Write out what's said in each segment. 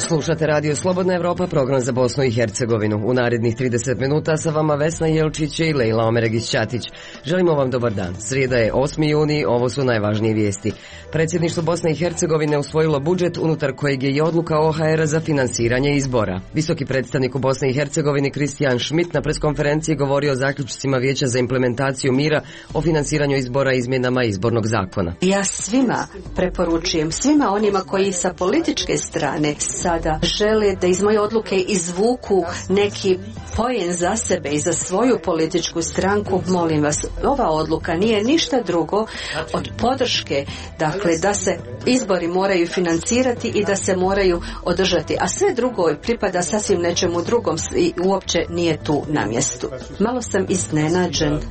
Slušate Radio Slobodna Evropa, program za Bosnu i Hercegovinu. U narednih 30 minuta sa vama Vesna Jelčić i Lejla Omeregić-Ćatić. Želimo vam dobar dan. Srijeda je 8. juni, ovo su najvažnije vijesti. Predsjedništvo Bosne i Hercegovine usvojilo budžet unutar kojeg je i odluka OHR-a za finansiranje izbora. Visoki predstavnik u Bosni i Hercegovini Kristijan Schmidt na preskonferenciji govorio o zaključcima Vijeća za implementaciju mira o finansiranju izbora i izmjenama izbornog zakona. Ja svima preporučujem, svima onima koji sa političke strane sada žele da iz moje odluke izvuku neki poen za sebe i za svoju političku stranku, molim vas, ova odluka nije ništa drugo od podrške, dakle da se izbori moraju financirati i da se moraju održati, a sve drugo pripada sasvim nečemu drugom i uopće nije tu na mjestu. Malo sam iznenađen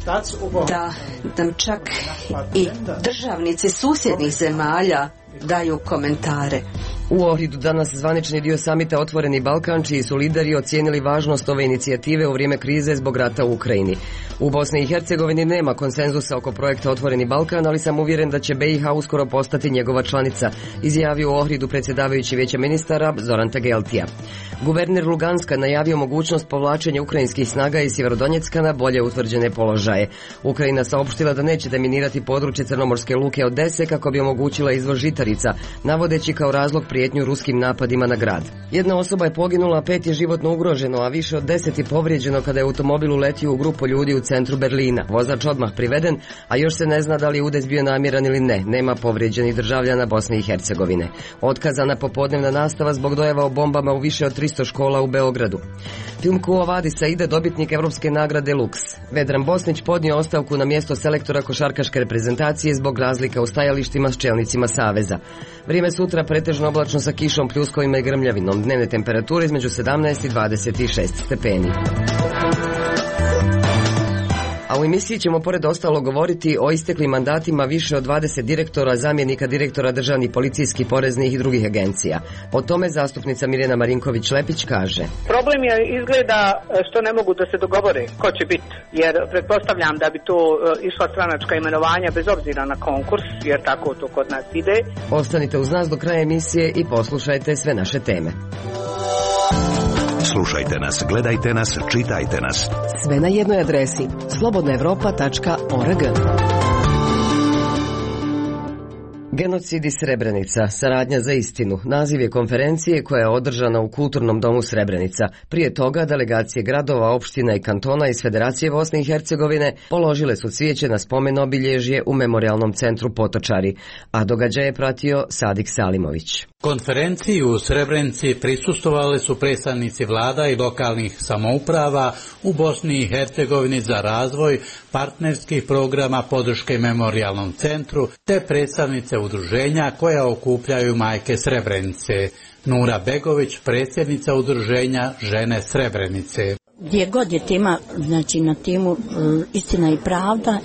da nam čak i državnici susjednih zemalja daju komentare. U Ohridu danas zvanični dio samita Otvoreni Balkan, čiji su lideri ocijenili važnost ove inicijative u vrijeme krize zbog rata u Ukrajini. U Bosni i Hercegovini nema konsenzusa oko projekta Otvoreni Balkan, ali sam uvjeren da će BiH uskoro postati njegova članica, izjavio u Ohridu predsjedavajući Vijeća ministara Zoran Tageltija. Guverner Luganska najavio mogućnost povlačenja ukrajinskih snaga iz Sjeverodonjecka na bolje utvrđene položaje. Ukrajina saopštila da neće deminirati područje crnomorske luke Odese kako bi omogućila izvoz žitarica, navodeći kao razlog prijetnju ruskim napadima na grad. Jedna osoba je poginula, 5 je životno ugroženo, a više od 10 je povrijeđeno kada je automobil uletio u grupu ljudi u centru Berlina. Vozač odmah priveden, a još se ne zna da li je udes bio namjeran ili ne. Nema povrijeđenih državljana Bosne i Hercegovine. Otkazana popodnevna nastava zbog dojava o bombama u više od 300 škola u Beogradu. Film Quo Vadis ide dobitnik Evropske nagrade Lux. Vedran Bosnić podnio ostavku na mjesto selektora košarkaške reprezentacije zbog razlika u stajalištima s čelnicima saveza. Vrijeme sutra pretežno oblačno sa kišom, pljuskovima i grmljavinom. Dnevne temperature između 17 i 26 stepeni. A u emisiji ćemo pored ostalo govoriti o isteklim mandatima više od 20 direktora, zamjenika direktora državnih, policijskih, poreznih i drugih agencija. O tome zastupnica Mirjana Marinković-Lepić kaže. Problem je izgleda što ne mogu da se dogovore ko će biti, jer pretpostavljam da bi to išla stranačka imenovanja bez obzira na konkurs, jer tako to kod nas ide. Ostanite uz nas do kraja emisije i poslušajte sve naše teme. Slušajte nas, gledajte nas, čitajte nas. Sve na jednoj adresi slobodnaevropa.org. Genocid i Srebrenica, saradnja za istinu, naziv je konferencije koja je održana u Kulturnom domu Srebrenica. Prije toga delegacije gradova, opština i kantona iz Federacije Bosne i Hercegovine položile su cvijeće na spomen obilježje u Memorijalnom centru Potočari, a događaj je pratio Sadik Salimović. Konferenciji u Srebrenici prisustvovali su predstavnici vlada i lokalnih samouprava u Bosni i Hercegovini za razvoj partnerskih programa podrške Memorijalnom centru te predstavnice udruženja koja okupljaju majke Srebrenice. Nura Begović, predsjednica udruženja Žene Srebrenice. Gdje god je tema, znači na temu istina i pravda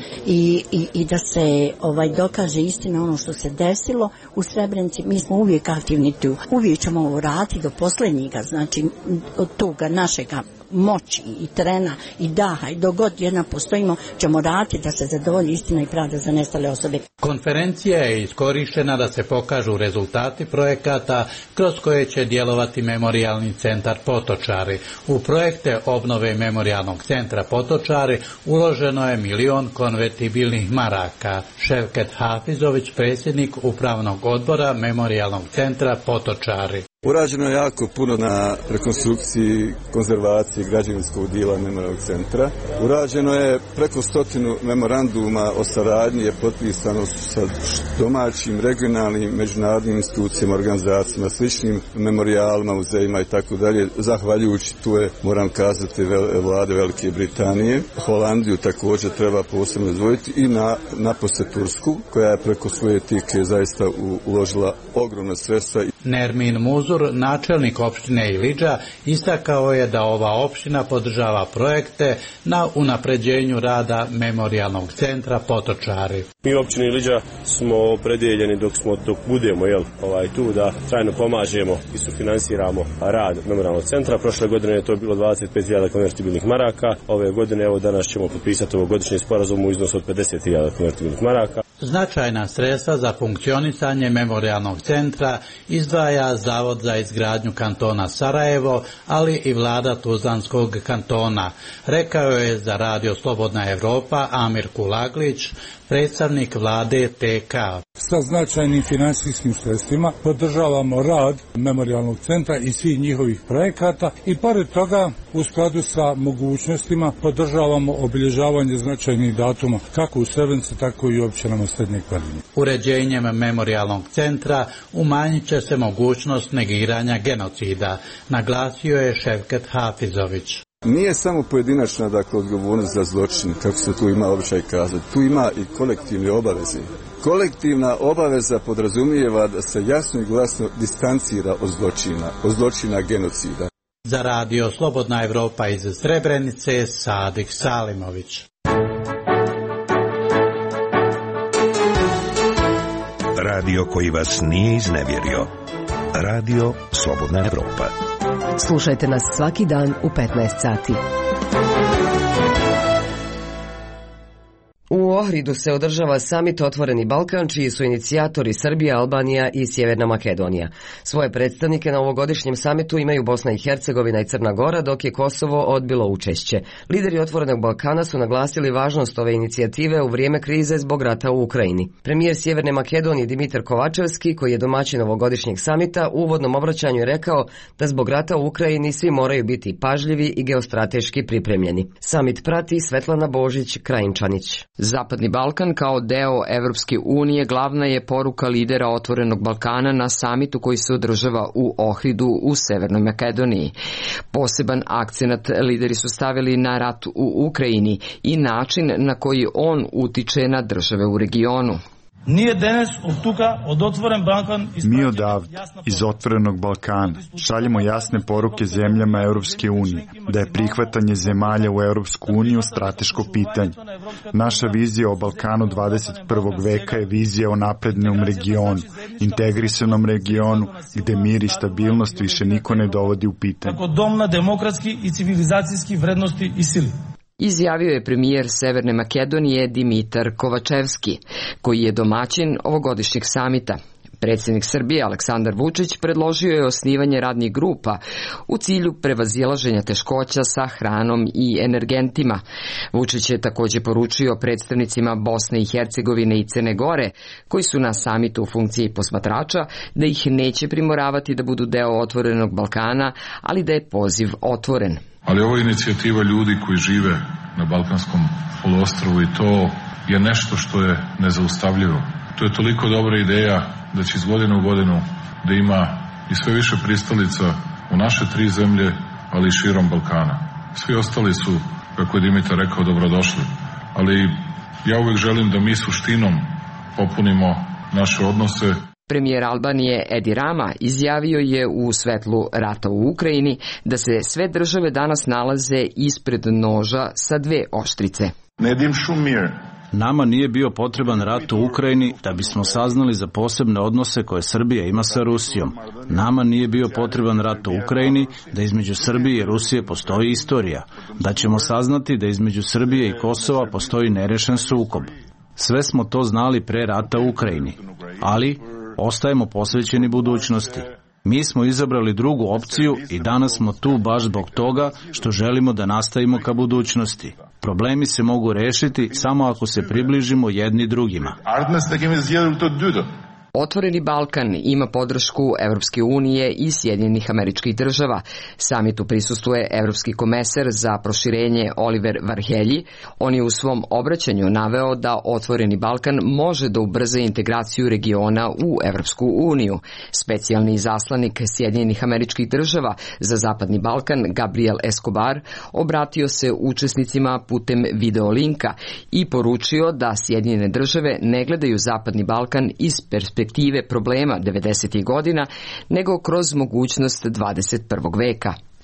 i da se dokaže istina ono što se desilo u Srebrenici, mi smo uvijek aktivni tu. Uvijek ćemo ovo raditi do posljednjega, znači od toga našega moći i trena i daha i dok god jedna postojimo ćemo raditi da se zadovolji istina i pravda za nestale osobe. Konferencija je iskorištena da se pokažu rezultati projekata kroz koje će djelovati Memorijalni centar Potočari. U projekte obnove Memorijalnog centra Potočari uloženo je 1 milion konvertibilnih maraka. Ševket Hafizović, predsjednik upravnog odbora Memorijalnog centra Potočari. Urađeno je jako puno na rekonstrukciji, konzervaciji građevinskog dijela Memorijalnog centra. Urađeno je preko 100 memoranduma o saradnji, je potpisano sa domaćim, regionalnim, međunarodnim institucijama, organizacijama, sličnim memorijalima, muzejima i tako dalje. Zahvaljujući tu je, moram kazati, vlade Velike Britanije. Holandiju također treba posebno izdvojiti i napose Tursku, koja je preko svoje tike zaista uložila ogromna sredstva. Nermin Muzur, načelnik opštine Ilidža, istakao je da ova opština podržava projekte na unapređenju rada Memorijalnog centra Potočari. Mi u opštini Ilidža smo opredjeljeni dok budemo tu da trajno pomažemo i sufinansiramo rad Memorijalnog centra. Prošle godine je to bilo 25.000 konvertibilnih maraka. Ove godine, danas ćemo potpisati ovogodišnji sporazum u iznosu od 50.000 konvertibilnih maraka. Značajna sredstva za funkcionisanje memorijalnog centra izdvaja Zavod za izgradnju kantona Sarajevo, ali i vlada Tuzlanskog kantona, rekao je za Radio Slobodna Evropa Amir Kulaglić, predstavnik vlade TK. Sa značajnim financijskim sredstvima podržavamo rad memorijalnog centra i svih njihovih projekata i pored toga u skladu sa mogućnostima podržavamo obilježavanje značajnih datuma kako u Srebrenici, tako i u općinama Srednjeg Podrinja. Uređenjem memorijalnog centra umanjit će se mogućnost negiranja genocida, naglasio je Ševket Hafizović. Nije samo pojedinačna odgovornost za zločin, kako se tu ima običaj kazati, tu ima i kolektivne obaveze. Kolektivna obaveza podrazumijeva da se jasno i glasno distancira od zločina genocida. Za Radio Slobodna Evropa iz Srebrenice, Sadik Salimović. Radio koji vas nije iznevjerio. Radio Slobodna Evropa. Slušajte nas svaki dan u 15 sati. U Ohridu se održava samit Otvoreni Balkan, čiji su inicijatori Srbija, Albanija i Sjeverna Makedonija. Svoje predstavnike na ovogodišnjem samitu imaju Bosna i Hercegovina i Crna Gora, dok je Kosovo odbilo učešće. Lideri Otvorenog Balkana su naglasili važnost ove inicijative u vrijeme krize zbog rata u Ukrajini. Premijer Sjeverne Makedonije Dimitar Kovačevski, koji je domaćin ovogodišnjeg samita, u uvodnom obraćanju je rekao da zbog rata u Ukrajini svi moraju biti pažljivi i geostrateški pripremljeni. Samit prati Svetlana Božić, Krajinčanić. Zapadni Balkan kao deo Evropske unije glavna je poruka lidera Otvorenog Balkana na samitu koji se održava u Ohridu u Severnoj Makedoniji. Poseban akcenat lideri su stavili na rat u Ukrajini i način na koji on utiče na države u regionu. Mi odavde, iz Otvorenog Balkana, šaljemo jasne poruke zemljama Europske unije, da je prihvatanje zemalja u Europsku uniju strateško pitanje. Naša vizija o Balkanu 21. veka je vizija o naprednom regionu, integrisanom regionu, gde mir i stabilnost više niko ne dovodi u pitanje. Izjavio je premijer Severne Makedonije Dimitar Kovačevski, koji je domaćin ovogodišnjeg samita. Predsjednik Srbije Aleksandar Vučić predložio je osnivanje radnih grupa u cilju prevazilaženja teškoća sa hranom i energentima. Vučić je također poručio predstavnicima Bosne i Hercegovine i Crne Gore, koji su na samitu u funkciji posmatrača, da ih neće primoravati da budu deo Otvorenog Balkana, ali da je poziv otvoren. Ali ovo je inicijativa ljudi koji žive na Balkanskom poluostrvu i to je nešto što je nezaustavljivo. To je toliko dobra ideja da će iz godine u godinu da ima i sve više pristalica u naše tri zemlje, ali i širom Balkana. Svi ostali su, kako je Dimitar rekao, dobrodošli. Ali ja uvijek želim da mi suštinom popunimo naše odnose. Premijer Albanije Edi Rama izjavio je u svetlu rata u Ukrajini da se sve države danas nalaze ispred noža sa dve oštrice. Nama nije bio potreban rat u Ukrajini da bismo saznali za posebne odnose koje Srbija ima sa Rusijom. Nama nije bio potreban rat u Ukrajini da između Srbije i Rusije postoji istorija. Da ćemo saznati da između Srbije i Kosova postoji nerešen sukob. Sve smo to znali pre rata u Ukrajini, ali ostajemo posvećeni budućnosti. Mi smo izabrali drugu opciju i danas smo tu baš zbog toga što želimo da nastavimo ka budućnosti. Problemi se mogu rešiti samo ako se približimo jedni drugima. Otvoreni Balkan ima podršku Evropske unije i Sjedinjenih Američkih Država. Samitu prisustvuje Evropski komesar za proširenje Oliver Varhelyi. On je u svom obraćanju naveo da Otvoreni Balkan može da ubrza integraciju regiona u Evropsku uniju. Specijalni izaslanik Sjedinjenih Američkih Država za Zapadni Balkan, Gabriel Escobar, obratio se učesnicima putem videolinka i poručio da Sjedinjene države ne gledaju Zapadni Balkan iz perspektive problema 90. godina, nego kroz mogućnost 21. veka.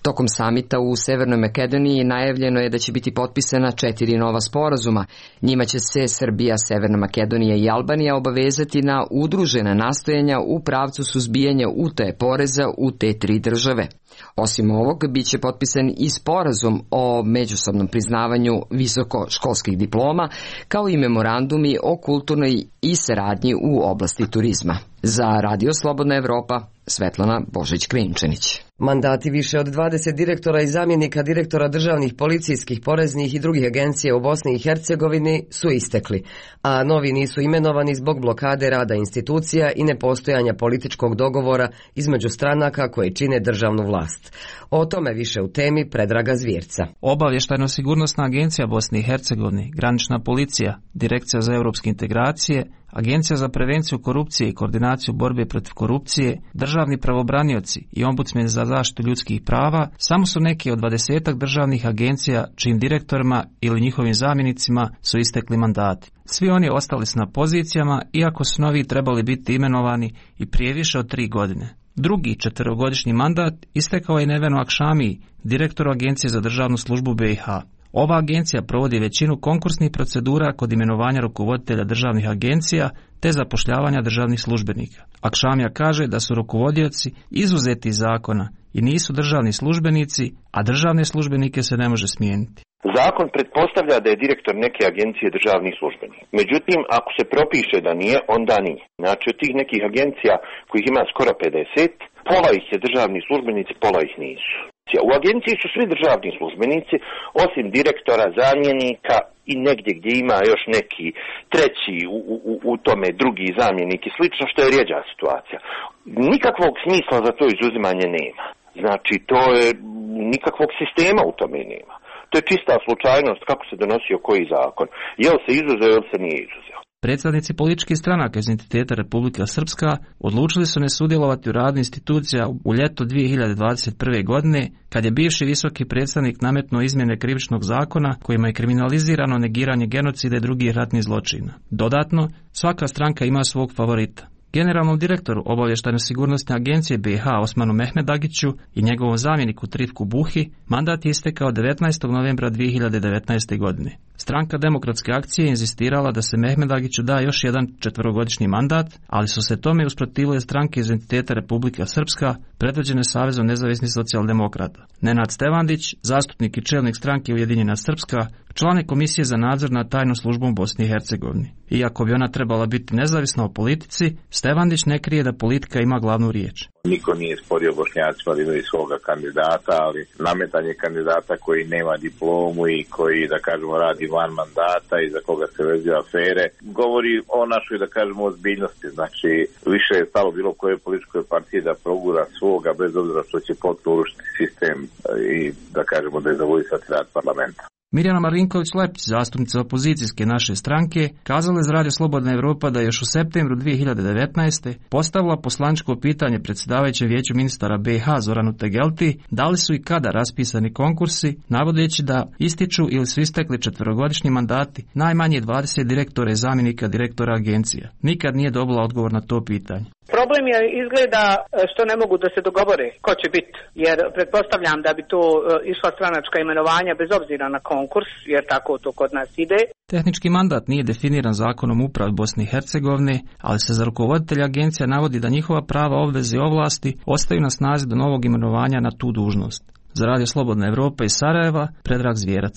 Tokom samita u Severnoj Makedoniji najavljeno je da će biti potpisana 4 nova sporazuma. Njima će se Srbija, Severna Makedonija i Albanija obavezati na udružena nastojanja u pravcu suzbijanja utaje poreza u te 3 države. Osim ovog, bit će potpisan i sporazum o međusobnom priznavanju visokoškolskih diploma, kao i memorandumi o kulturnoj i saradnji u oblasti turizma. Za Radio Slobodna Evropa, Svetlana Božić-Kvinčanić. Mandati više od 20 direktora i zamjenika direktora državnih, policijskih, poreznih i drugih agencija u Bosni i Hercegovini su istekli, a novi nisu imenovani zbog blokade rada institucija i nepostojanja političkog dogovora između stranaka koje čine državnu vlast. O tome više u temi Predraga Zvjerca. Obavještajno-sigurnosna agencija Bosne i Hercegovine, granična policija, Direkcija za europske integracije, Agencija za prevenciju korupcije i koordinaciju borbe protiv korupcije, državni pravobranioci i ombudsman za zaštitu ljudskih prava samo su neki od 20 državnih agencija čijim direktorima ili njihovim zamjenicima su istekli mandati. Svi oni ostali su na pozicijama, iako su novi trebali biti imenovani i prije više od 3 godine. Drugi 4-godišnji mandat istekao je Nevenu Akšamiji, direktoru Agencije za državnu službu BiH. Ova agencija provodi većinu konkursnih procedura kod imenovanja rukovoditelja državnih agencija te zapošljavanja državnih službenika. Akšamija kaže da su rukovodioci izuzeti iz zakona i nisu državni službenici, a državne službenike se ne može smijeniti. Zakon pretpostavlja da je direktor neke agencije državni službenik. Međutim, ako se propiše da nije, onda nije. Znači, od tih nekih agencija kojih ima skoro 50, pola ih je državni službenici, pola ih nisu. U agenciji su svi državni službenici, osim direktora, zamjenika i negdje gdje ima još neki treći u tome drugi zamjenik i slično, što je rjeđa situacija. Nikakvog smisla za to izuzimanje nema. Znači, to je nikakvog sistema u tome nema. To je čista slučajnost kako se donosio koji zakon. Jel se izuzeo, jel se nije izuzeo. Predstavnici političkih stranaka iz entiteta Republika Srpska odlučili su ne sudjelovati u radu institucija u ljeto 2021. godine, kad je bivši visoki predstavnik nametnuo izmjene krivičnog zakona kojima je kriminalizirano negiranje genocida i drugih ratnih zločina. Dodatno, svaka stranka ima svog favorita. Generalnom direktoru Obavještajno-sigurnosne agencije BiH Osmanu Mehmedagiću i njegovom zamjeniku Trifku Buhi mandat je istekao 19. novembra 2019. godine. Stranka Demokratske akcije je inzistirala da se Mehmedagiću da još jedan 4-godišnji mandat, ali su se tome usprotivile stranke iz entiteta Republika Srpska, predvođene Savezom nezavisnih socijaldemokrata. Nenad Stevandić, zastupnik i čelnik stranke Ujedinjena Srpska, član je Komisije za nadzor nad tajnom službom Bosni i Hercegovini. Iako bi ona trebala biti nezavisna o politici, Stevandić ne krije da politika ima glavnu riječ. Niko nije sporio Bošnjacima da imaju svoga kandidata, ali nametanje kandidata koji nema diplomu i koji, da kažemo, radi van mandata i za koga se vezuju afere, govori o našoj, da kažemo, ozbiljnosti. Znači, više je stalo bilo koje političkoj partiji da progura svoga, bez obzira što će potpuno urušiti sistem i, da kažemo, da je zavolisati rad parlamenta. Mirjana Marinković-Lepić, zastupnica opozicijske naše stranke, kazala je za Radio Slobodna Evropa da je još u septembru 2019. postavila poslaničko pitanje predsjedavajućem vijeću ministara BiH Zoranu Tegelti da li su i kada raspisani konkursi, navodeći da ističu ili su istekli 4-godišnji mandati najmanje 20 direktora i zamjenika direktora agencija. Nikad nije dobila odgovor na to pitanje. Problem je izgleda što ne mogu da se dogovore ko će biti, jer pretpostavljam da bi to išla stranačka imenovanja bez obzira na konkurs, jer tako to kod nas ide. Tehnički mandat nije definiran zakonom uprave Bosne i Hercegovine, ali se za rukovoditelja agencija navodi da njihova prava, obveze i ovlasti ostaju na snazi do novog imenovanja na tu dužnost. Za Radio Slobodna Evropa iz Sarajeva, Predrag Zvjerac.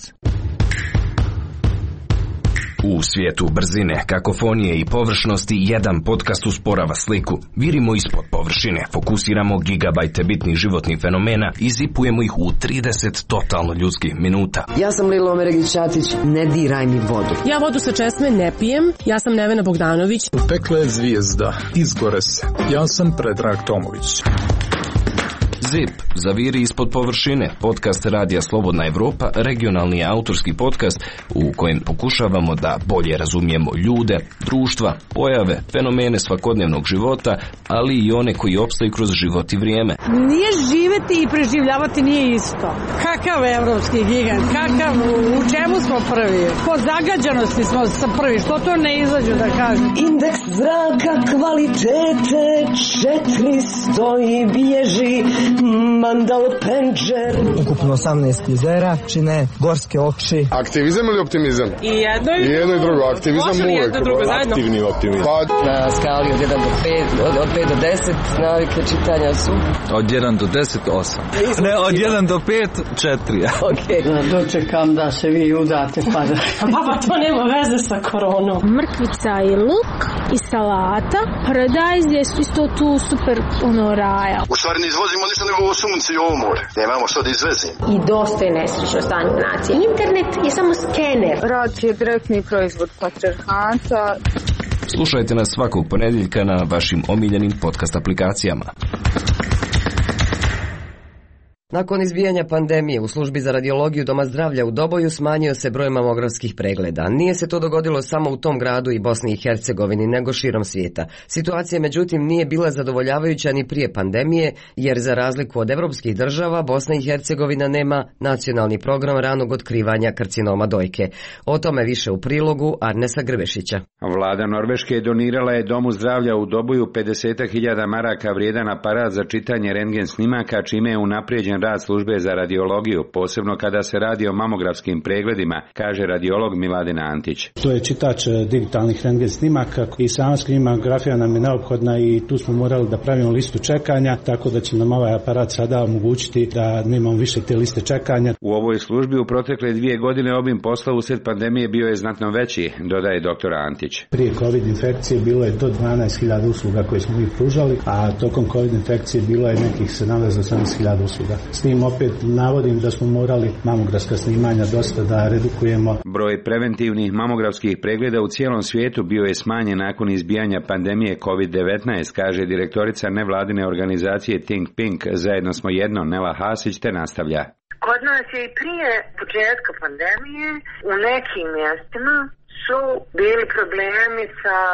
U svijetu brzine, kakofonije i površnosti jedan podcast usporava sliku. Virimo ispod površine, fokusiramo gigabajte bitnih životnih fenomena i zipujemo ih u 30 totalno ljudskih minuta. Ja sam Lilo Omeregić-Ćatić, ne diraj mi vodu. Ja vodu sa česme ne pijem, ja sam Nevena Bogdanović. Pekla je zvijezda, izgore se. Ja sam Predrag Tomović. ZIP, zaviri ispod površine, podcast Radija Slobodna Evropa, regionalni autorski podcast u kojem pokušavamo da bolje razumijemo ljude, društva, pojave, fenomene svakodnevnog života, ali i one koji opstaju kroz život i vrijeme. Nije živ živeti i preživljavati nije isto. Kakav evropski gigant, u čemu smo prvi? Po zagađenosti smo prvi, što to ne izađu da kažem? Indeks zraka kvalitete 400 i bježi Mandal Penđer. Ukupno 18 jezera čine gorske oči. Aktivizam ili optimizam? I jedno i drugo. Aktivizam uvijek. Aktivni optimizam. Na skali od 1 do 5, od 5 do 10 navike čitanja su? Od 1 do 10, 8. Ne, od 1 do 5, 4. Ok. Dočekam da se vi udate pa da... Baba, to nema veze sa koronom. Mrkvica i luk i salata. Paradajz je isto tu super raja. U stvari ne izvozimo ništa nego ovo sunce i ovo more. Nemamo što da izvezimo. I dosta je nesrećno stanje nacije. Internet je samo skener. Rad je direktni proizvod patrijarhata. Slušajte nas svakog ponedjeljka na vašim omiljenim podcast aplikacijama. Nakon izbijanja pandemije u službi za radiologiju Doma zdravlja u Doboju smanjio se broj mamografskih pregleda. Nije se to dogodilo samo u tom gradu i Bosni i Hercegovini, nego širom svijeta. Situacija međutim nije bila zadovoljavajuća ni prije pandemije, jer za razliku od evropskih država, Bosna i Hercegovina nema nacionalni program ranog otkrivanja karcinoma dojke. O tome više u prilogu Arnesa Grbešića. Vlada Norveške donirala je Domu zdravlja u Doboju 50.000 maraka vrijedan aparat za čitanje rentgen snimaka, čime je unaprijeđen rad službe za radiologiju, posebno kada se radi o mamografskim pregledima, kaže radiolog Miladin Antić. To je čitač digitalnih rentgen snimaka i sama mamografija nam je neophodna i tu smo morali da pravimo listu čekanja, tako da će nam ovaj aparat sada omogućiti da nemamo više te liste čekanja. U ovoj službi u protekle 2 godine obim posla usred pandemije bio je znatno veći, dodaje dr. Antić. Prije COVID infekcije bilo je do 12.000 usluga koje smo mi pružali, a tokom COVID infekcije bilo je nekih 17 do 17.000 usluga. S tim opet navodim da smo morali mamografska snimanja dosta da redukujemo. Broj preventivnih mamografskih pregleda u cijelom svijetu bio je smanjen nakon izbijanja pandemije COVID-19, kaže direktorica nevladine organizacije Think Pink, zajedno smo jedno, Nela Hasić, te nastavlja. Kod nas je i prije početka pandemije u nekim mjestima su bili problemi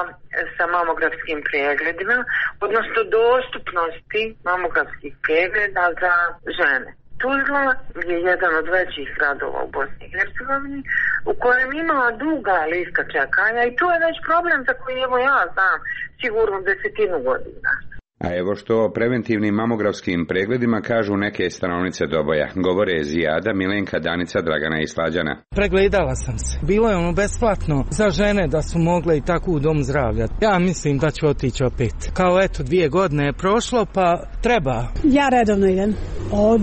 sa mamografskim pregledima, odnosno dostupnosti mamografskih pregleda za žene. Tuzla je jedan od većih gradova u Bosni i Hercegovini u kojem ima duga lista čekanja i to je već problem za koji evo ja znam sigurno 10 godina. A evo što o preventivnim mamografskim pregledima kažu neke stanovnice Doboja. Govore Zijada, Milenka, Danica, Dragana i Slađana. Pregledala sam se. Bilo je besplatno za žene da su mogle i tako u dom zdravlja. Ja mislim da ću otići opet. Kao eto 2 godine je prošlo pa treba. Ja redovno idem od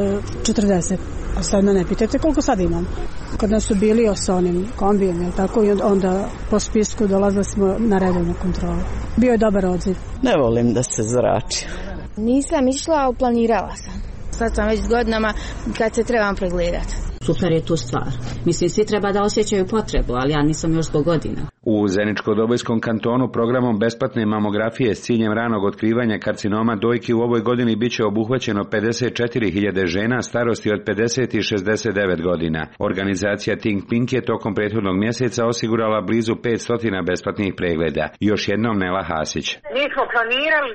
40. A sad me ne pitajte koliko sad imam. Kad nas su bili sa onim kombijem, jel tako, i onda po spisku dolazili smo na redovnu kontrolu. Bio je dobar odziv. Ne volim da se zrači. Nisam išla, planirala sam. Sad sam već s godinama kad se trebam pregledati. Super je tu stvar. Mislim, svi treba da osjećaju potrebu, ali ja nisam još zbog godina. U Zeničko-Dobojskom kantonu programom besplatne mamografije s ciljem ranog otkrivanja karcinoma dojke u ovoj godini biće obuhvaćeno 54.000 žena starosti od 50 i 69 godina. Organizacija Think Pink je tokom prethodnog mjeseca osigurala blizu 500 besplatnih pregleda. Još jednom Nela Hasić. Mi smo planirali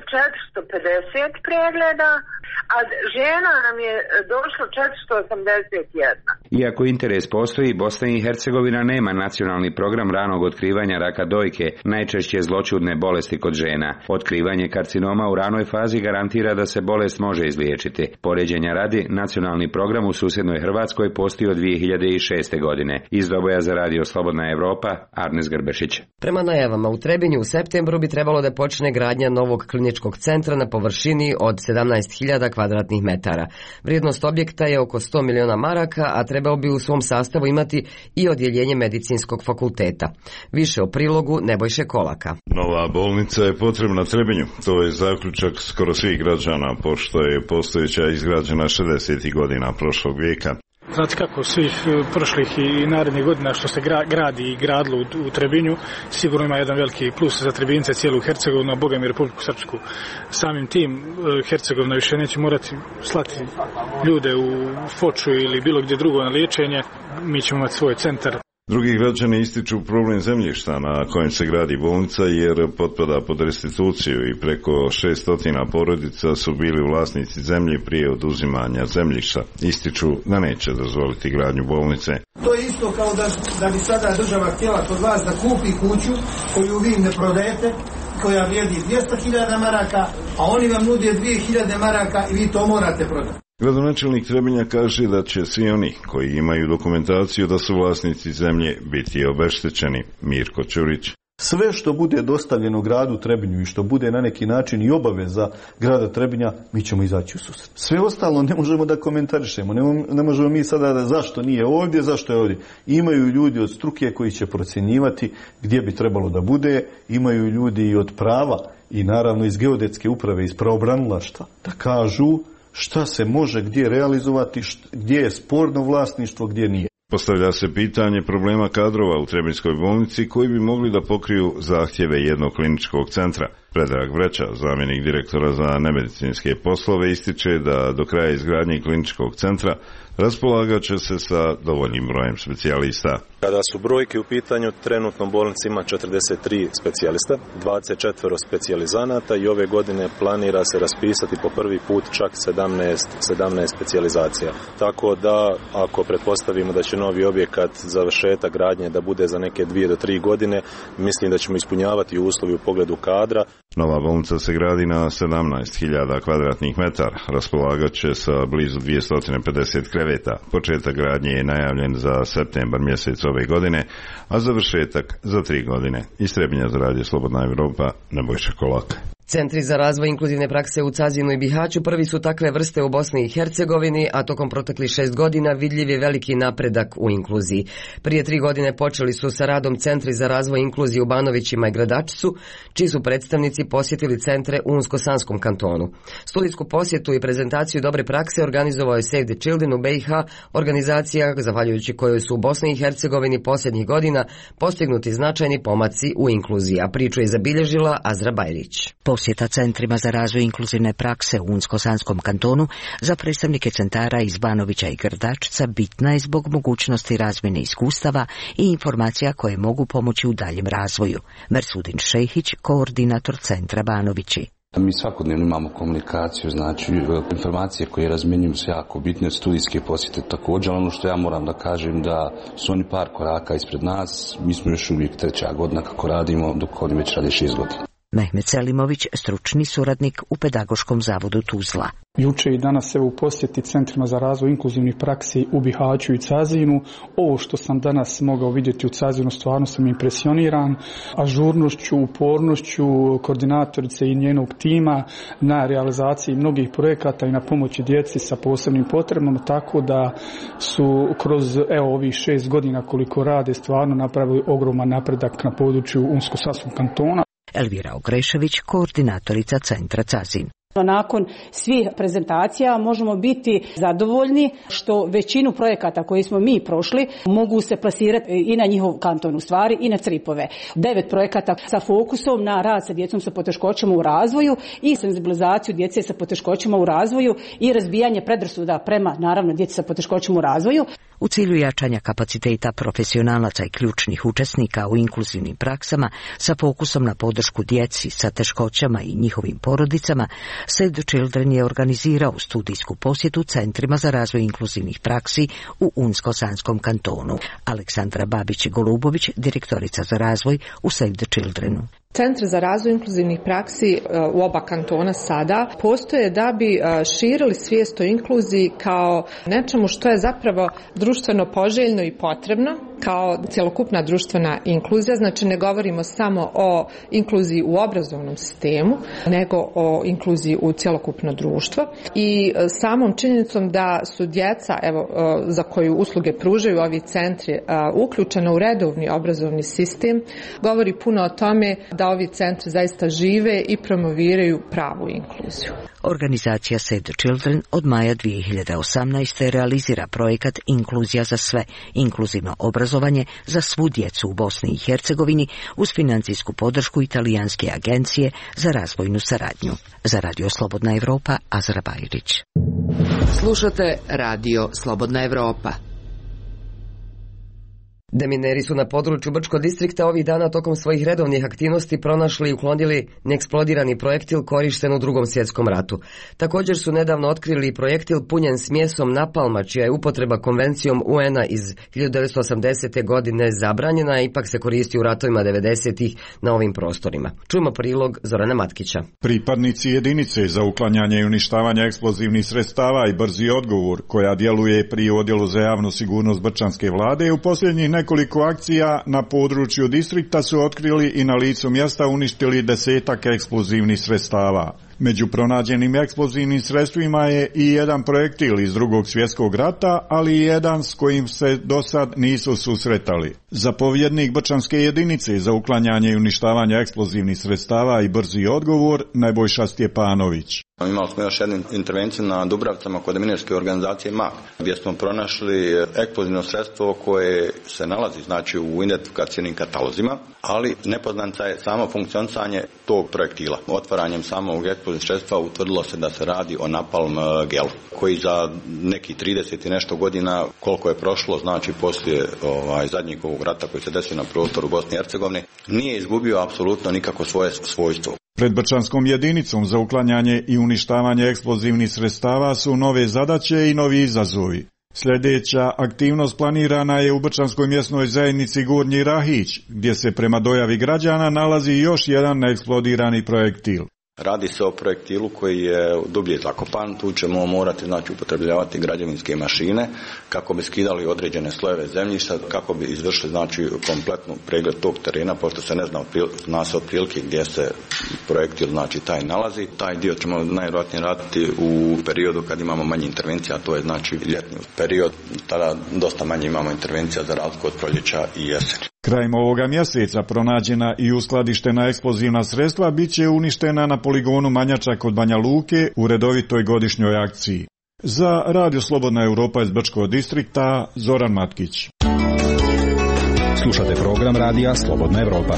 450 pregleda, a žena nam je došlo 481. Iako interes postoji, Bosna i Hercegovina nema nacionalni program ranog otkrivanja raka dojke, najčešće zloćudne bolesti kod žena. Otkrivanje karcinoma u ranoj fazi garantira da se bolest može izliječiti. Poređenja radi, nacionalni program u susjednoj Hrvatskoj postoji od 2006. godine. Iz Doboja za radio Slobodna Evropa, Arnes Grbešić. Prema najavama, u Trebinju u septembru bi trebalo da počne gradnja novog kliničkog centra na površini od 17.000 kvadratnih metara. Vrijednost objekta je oko 100 miliona maraka, a trebao bi u svom sastavu imati i odjeljenje medicinskog fakulteta. Više o prilogu Nebojše Kolaka. Nova bolnica je potrebna Trebinju. To je zaključak skoro svih građana, pošto je postojeća izgrađena 60. godina prošlog vijeka. Znate kako, svih prošlih i narednih godina što se gradi i gradilo u Trebinju, sigurno ima jedan veliki plus za Trebince, cijelu Hercegovinu, a Boga mi Republiku Srpsku. Samim tim Hercegovina više neće morati slati ljude u Foču ili bilo gdje drugo na liječenje. Mi ćemo imati svoj centar. Drugi građani ističu problem zemljišta na kojem se gradi bolnica jer potpada pod restituciju i preko 600 porodica su bili vlasnici zemlje prije oduzimanja zemljišta. Ističu da neće dozvoliti gradnju bolnice. To je isto kao da bi sada država htjela kod vas da kupi kuću koju vi ne prodajete, koja vrijedi 200.000 maraka, a oni vam nude 2.000 maraka i vi to morate prodati. Gradonačelnik Trebinja kaže da će svi oni koji imaju dokumentaciju da su vlasnici zemlje biti obeštećeni. Mirko Ćurić. Sve što bude dostavljeno gradu Trebinju i što bude na neki način i obaveza grada Trebinja, mi ćemo izaći u susret. Sve ostalo ne možemo da komentarišemo, ne možemo mi sada da zašto nije ovdje, zašto je ovdje. Imaju ljudi od struke koji će procjenjivati gdje bi trebalo da bude, imaju ljudi i od prava i naravno iz geodetske uprave, iz pravobranilaštva, da kažu šta se može gdje realizovati, gdje je sporno vlasništvo, gdje nije. Postavlja se pitanje problema kadrova u Trebinjskoj bolnici koji bi mogli da pokriju zahtjeve jednog kliničkog centra. Predrag Vreća, zamjenik direktora za nemedicinske poslove, ističe da do kraja izgradnje kliničkog centra raspolagat će se sa dovoljnim brojem specijalista. Kada su brojke u pitanju, trenutno bolnica ima 43 specijalista, 24 specijalizanata i ove godine planira se raspisati po prvi put čak 17 specijalizacija. Tako da, ako pretpostavimo da će novi objekat završetak gradnje da bude za neke 2 do 3 godine, mislim da ćemo ispunjavati uslovi u pogledu kadra. Nova bolnica se gradi na 17.000 kvadratnih metara, raspolagat će sa blizu 250 kreveta. Početak gradnje je najavljen za septembar mjesec ove godine, a završetak za 3 godine. Iz Trebinja za Radio Slobodna Evropa, Nebojša Kolak. Centri za razvoj inkluzivne prakse u Cazinu i Bihaću prvi su takve vrste u Bosni i Hercegovini, a tokom proteklih 6 godina vidljiv je veliki napredak u inkluziji. Prije 3 godine počeli su sa radom Centri za razvoj inkluzije u Banovićima i Gradačcu, čiji su predstavnici posjetili centre u Unsko-Sanskom kantonu. Studijsku posjetu i prezentaciju dobre prakse organizovao je Save the Children u BiH, organizacija zahvaljujući kojoj su u Bosni i Hercegovini posljednjih godina postignuti značajni pomaci u inkluziji, a priču je zabilježila Azra Bajrić. Posjeta centrima za razvoj inkluzivne prakse u Unsko-Sanskom kantonu za predstavnike centara iz Banovića i Grdačca bitna je zbog mogućnosti razmjene iskustava i informacija koje mogu pomoći u daljem razvoju. Mersudin Šejhić, koordinator centra Banovići. Mi svakodnevno imamo komunikaciju, znači informacije koje razmjenjuju se jako bitne, od studijske posjete također, ali ono što ja moram da kažem da su oni par koraka ispred nas, mi smo još uvijek 3. godina kako radimo, dok oni već rade 6 godina. Mehmet Selimović, stručni suradnik u Pedagoškom zavodu Tuzla. Juče i danas u posjeti centrima za razvoj inkluzivnih praksi u Bihaću i Cazinu. Ovo što sam danas mogao vidjeti u Cazinu, stvarno sam impresioniran ažurnošću, upornošću koordinatorice i njenog tima na realizaciji mnogih projekata i na pomoći djeci sa posebnim potrebama, tako da su kroz ovih 6 godina koliko rade stvarno napravili ogroman napredak na području Unsko-Sanskog kantona. Elvira Ogrešević, koordinatorica centra Cazin. Nakon svih prezentacija možemo biti zadovoljni što većinu projekata koji smo mi prošli mogu se plasirati i na njihov kanton, u stvari i na CRIP-ove. 9 projekata sa fokusom na rad sa djecom sa poteškoćama u razvoju i senzibilizaciju djece sa poteškoćama u razvoju i razbijanje predrasuda prema, naravno, djeci sa poteškoćama u razvoju. U cilju jačanja kapaciteta profesionalaca i ključnih učesnika u inkluzivnim praksama sa fokusom na podršku djeci sa teškoćama i njihovim porodicama, Save the Children je organizirao studijsku posjetu centrima za razvoj inkluzivnih praksi u Unsko-Sanskom kantonu. Aleksandra Babić-Golubović, direktorica za razvoj u Save the Childrenu. Centri za razvoj inkluzivnih praksi u oba kantona sada postoje da bi širili svijest o inkluziji kao nečemu što je zapravo društveno poželjno i potrebno, kao cjelokupna društvena inkluzija. Znači ne govorimo samo o inkluziji u obrazovnom sistemu, nego o inkluziji u cjelokupno društvo. I samom činjenicom da su djeca, za koju usluge pružaju ovi centri, uključena u redovni obrazovni sistem, govori puno o tome da ovi centri zaista žive i promoviraju pravu inkluziju. Organizacija Save the Children od maja 2018. realizira projekat Inkluzija za sve, inkluzivno obrazovanje za svu djecu u Bosni i Hercegovini uz financijsku podršku Italijanske agencije za razvojnu saradnju. Za Radio Slobodna Evropa, Azra Bajrić. Slušate Radio Slobodna Evropa. Demineri su na području Brčkog distrikta ovih dana tokom svojih redovnih aktivnosti pronašli i uklonili neeksplodirani projektil korišten u Drugom svjetskom ratu. Također su nedavno otkrili projektil punjen smjesom napalma, čija je upotreba konvencijom UN-a iz 1980. godine zabranjena, a ipak se koristi u ratovima 90-ih na ovim prostorima. Čujemo prilog Zorana Matkića. Pripadnici jedinice za uklanjanje i uništavanje eksplozivnih sredstava i brzi odgovor, koja djeluje pri Odjelu za javnu sigurnost Brčanske vlade, u posljednjih nekoliko akcija na području distrikta su otkrili i na licu mjesta uništili 10 eksplozivnih sredstava. Među pronađenim eksplozivnim sredstvima je i jedan projektil iz Drugog svjetskog rata, ali i jedan s kojim se do sad nisu susretali. Zapovjednik Brčanske jedinice za uklanjanje i uništavanje eksplozivnih sredstava i brzi odgovor Nebojša Stjepanović. Imali smo još jednu intervenciju na Dubravcama kod minirske organizacije MAK, gdje smo pronašli eksplozivno sredstvo koje se nalazi znači u identifikacijnim katalozima, ali nepoznanica je samo funkcionisanje tog projektila. Otvaranjem samog eksplozivnog sredstva utvrdilo se da se radi o napalm gelu, koji za neki 30 i nešto godina, koliko je prošlo, znači poslije zadnjeg ovog rata koji se desio na prostoru Bosne i Hercegovine, nije izgubio apsolutno nikako svoje svojstvo. Pred Brčanskom jedinicom za uklanjanje i uništavanje eksplozivnih sredstava su nove zadaće i novi izazovi. Sljedeća aktivnost planirana je u Brčanskoj mjesnoj zajednici Gornji Rahić, gdje se prema dojavi građana nalazi još jedan neeksplodirani projektil. Radi se o projektilu koji je dublje zakopan, tu ćemo morati znači upotrebljavati građevinske mašine kako bi skidali određene slojeve zemljišta, kako bi izvršili znači kompletnu pregled tog terena, pošto se ne zna se otprilike gdje se projektil znači taj nalazi. Taj dio ćemo najvjerojatnije raditi u periodu kad imamo manje intervencija, a to je znači ljetni period, tada dosta manje imamo intervencija za razliku od proljeća i jeseni. Krajem ovoga mjeseca pronađena i uskladištena eksplozivna sredstva bit će uništena na poligonu Manjača kod Banja Luke u redovitoj godišnjoj akciji. Za Radio Slobodna Europa iz Brčkog distrikta, Zoran Matkić. Slušate program Radija Slobodna Europa.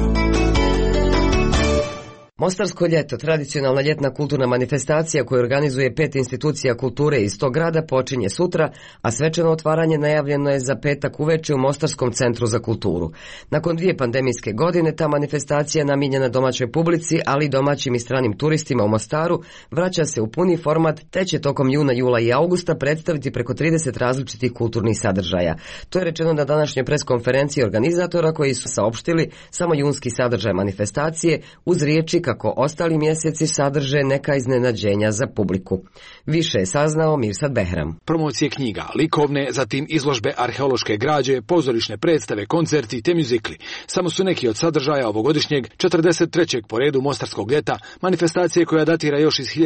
Mostarsko ljeto, tradicionalna ljetna kulturna manifestacija koju organizuje 5 institucija kulture iz tog grada, počinje sutra, a svečano otvaranje najavljeno je za petak uveče u Mostarskom centru za kulturu. Nakon 2 pandemijske godine, ta manifestacija namijenjena domaćoj publici, ali i domaćim i stranim turistima u Mostaru, vraća se u puni format, te će tokom juna, jula i augusta predstaviti preko 30 različitih kulturnih sadržaja. To je rečeno na današnjoj preskonferenciji organizatora, koji su saopštili samo junski sadržaj manifestacije, uz riječi kako ostali mjeseci sadrže neka iznenađenja za publiku. Više je saznao Mirsad Behram. Promocije knjiga, likovne, zatim izložbe arheološke građe, pozorišne predstave, koncerti te muzikli. Samo su neki od sadržaja ovogodišnjeg 43. po redu Mostarskog ljeta, manifestacije koja datira još iz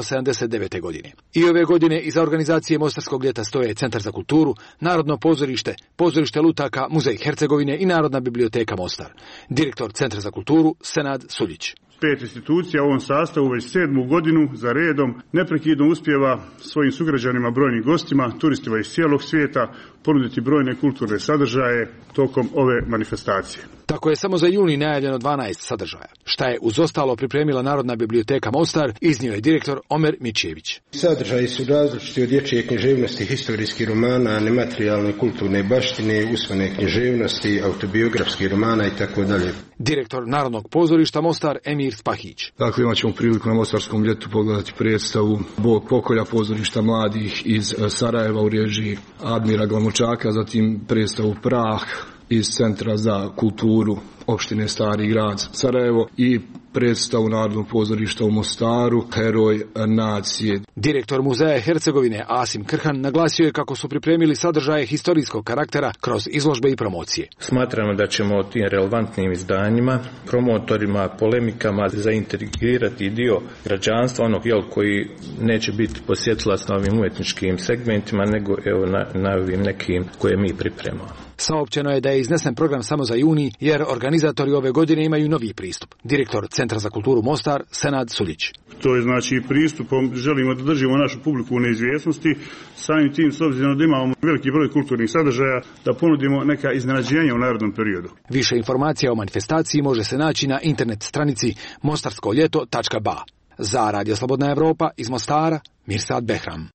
1979. godine. I ove godine iza organizacije Mostarskog ljeta stoje Centar za kulturu, Narodno pozorište, Pozorište lutaka, Muzej Hercegovine i Narodna biblioteka Mostar. Direktor Centra za kulturu Senad Suljić. 5 institucija u ovom sastavu već 7. godinu za redom neprekidno uspijeva svojim sugrađanima, brojnim gostima, turistima iz cijelog svijeta ponuditi brojne kulturne sadržaje tokom ove manifestacije. Tako je samo za juni najavljeno 12 sadržaja. Šta je uz ostalo pripremila Narodna biblioteka Mostar, iznio je direktor Omer Mičević. Sadržaji su različiti od dječje književnosti, historijskih romana, nematerijalne kulturne baštine, usmene književnosti, autobiografskih romana itd. Direktor Narodnog pozorišta Mostar Emir Spahić. Dakle, imat ćemo priliku na Mostarskom ljetu pogledati predstavu Bog pokolja pozorišta mladih iz Sarajeva u režiji Admira Glamočaka, zatim predstavu Prah iz Centra za kulturu opštine Stari grad Sarajevo i predstavu Narodnog pozorišta u Mostaru, Heroj nacije. Direktor Muzeja Hercegovine Asim Krhan naglasio je kako su pripremili sadržaje historijskog karaktera kroz izložbe i promocije. Smatramo da ćemo tim relevantnim izdanjima, promotorima, polemikama zaintegrirati dio građanstva, onog koji neće biti posjetilac na ovim umetničkim segmentima, nego na ovim nekim koje mi pripremamo. Saopćeno je da je iznesen program samo za juni, jer organizatori ove godine imaju novi pristup. Direktor Centra za kulturu Mostar, Senad Suljić. To je znači pristupom, želimo da držimo našu publiku u neizvjesnosti, samim tim s obzirom da imamo veliki broj kulturnih sadržaja, da ponudimo neka iznenađenja u narednom periodu. Više informacija o manifestaciji može se naći na internet stranici mostarskoLjeto.ba. Za Radio Slobodna Europa iz Mostara, Mirsad Behram.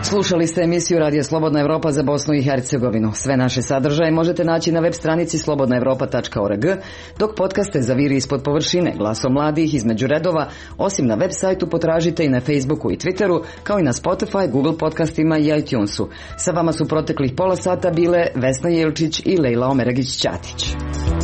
Slušali ste emisiju Radija Slobodna Evropa za Bosnu i Hercegovinu. Sve naše sadržaje možete naći na web stranici slobodnaevropa.org, dok podcaste za Viri ispod površine, Glasom mladih, Između redova, osim na web sajtu potražite i na Facebooku i Twitteru, kao i na Spotify, Google podcastima i iTunesu. Sa vama su proteklih pola sata bile Vesna Jelčić i Lejla Omeragić-Ćatić.